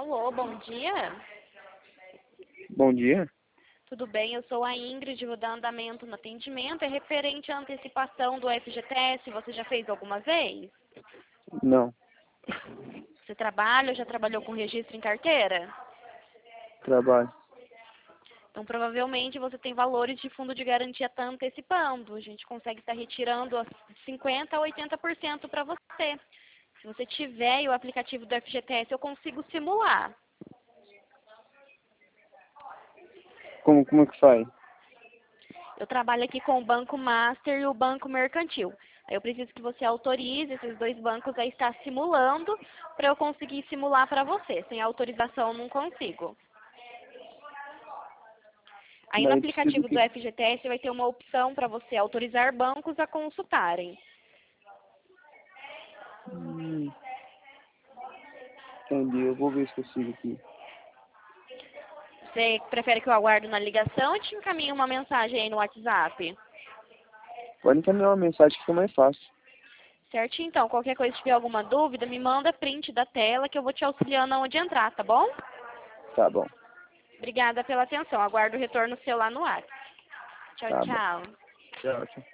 Alô, bom dia. Bom dia. Tudo bem? Eu sou a Ingrid, vou dar andamento no atendimento. É referente à antecipação do FGTS. Você já fez alguma vez? Não. Você trabalha ou já trabalhou com registro em carteira? Trabalho. Então, provavelmente, você tem valores de fundo de garantia tá antecipando. A gente consegue estar retirando 50% a 80% para você. Se você tiver o aplicativo do FGTS, eu consigo simular. Como é que faz? Eu trabalho aqui com o Banco Master e o Banco Mercantil. Aí eu preciso que você autorize esses dois bancos a estar simulando para eu conseguir simular para você. Sem autorização eu não consigo. Aí no Mas precisa do aplicativo do quê? FGTS vai ter uma opção para você autorizar bancos a consultarem. Entendi. Eu vou ver se consigo aqui. Você prefere que eu aguarde na ligação ou te encaminhe uma mensagem aí no WhatsApp? Pode encaminhar uma mensagem que fica mais fácil. Certo? Então, qualquer coisa, se tiver alguma dúvida, me manda print da tela que eu vou te auxiliando aonde entrar, tá bom? Tá bom. Obrigada pela atenção. Aguardo o retorno seu lá no ar. Tchau, Tá bom. tchau. Tchau, tchau.